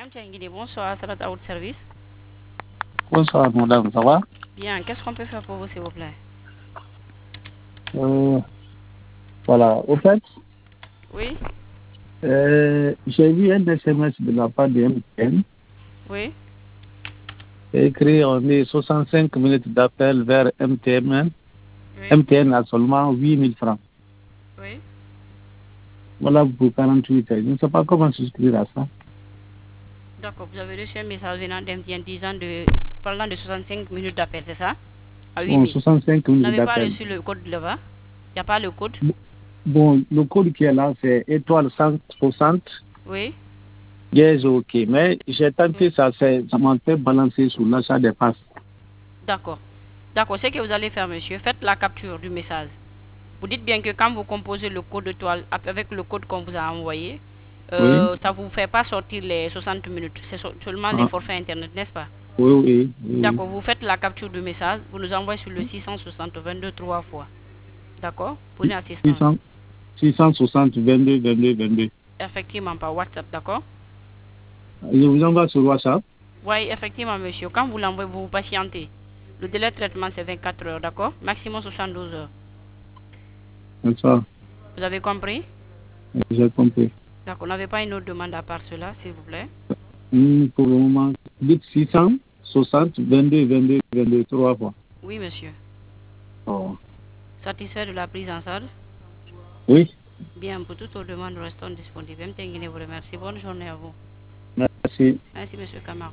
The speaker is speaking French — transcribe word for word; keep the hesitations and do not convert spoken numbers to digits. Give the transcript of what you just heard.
M T N Guinée, bonsoir, Salat à votre service. Bonsoir madame, ça va? Bien, qu'est-ce qu'on peut faire pour vous s'il vous plaît? euh, Voilà, au fait, Oui, euh, j'ai vu un S M S de la part de M T N. oui, C'est écrit, on est soixante-cinq minutes d'appel vers M T N. oui, M T N a seulement huit mille francs. oui. Voilà pour quarante-huit heures. Je ne sais pas comment souscrire à ça. D'accord, vous avez reçu un message venant d'M T N disant de, parlant de soixante-cinq minutes d'appel, c'est ça? À huit Bon, mille. soixante-cinq Vous minutes n'avez pas d'appel. reçu le code là-bas? Il n'y a pas le code? Bon, le code qui est là, c'est étoile cent soixante. Oui, Yes, ok. Mais j'ai tenté oui. ça, c'est- ça m'a fait balancer sur l'achat des passes. D'accord. D'accord, ce que vous allez faire, monsieur, faites la capture du message. Vous dites bien que quand vous composez le code étoile avec le code qu'on vous a envoyé, Oui? euh, ça ne vous fait pas sortir les soixante minutes. C'est so- seulement les Ah, forfaits Internet, n'est-ce pas? oui, oui, oui, oui. D'accord, vous faites la capture du message, vous nous envoyez sur le six cent soixante vingt-deux trois fois. D'accord? Prenez assistance. six cents, six cent soixante, vingt-deux, vingt-deux, vingt-deux. Effectivement, par WhatsApp, d'accord? Je vous envoie sur WhatsApp. Oui, effectivement, monsieur. Quand vous l'envoyez, vous vous patientez. Le délai de traitement, c'est vingt-quatre heures, d'accord? Maximum soixante-douze heures. Comme ça, Vous avez compris? j'ai compris. D'accord, on n'avait pas une autre demande à part cela, s'il vous plaît. Hum, Pour le moment, dites six cent soixante, vingt-deux, vingt-deux, vingt-deux, trois fois. Oui, monsieur. Oh. Satisfait de la prise en charge? Oui, Bien, pour toutes vos demandes, restons disponibles. M T N Guinée vous remercie. Bonne journée à vous. merci. Merci, monsieur Kamara.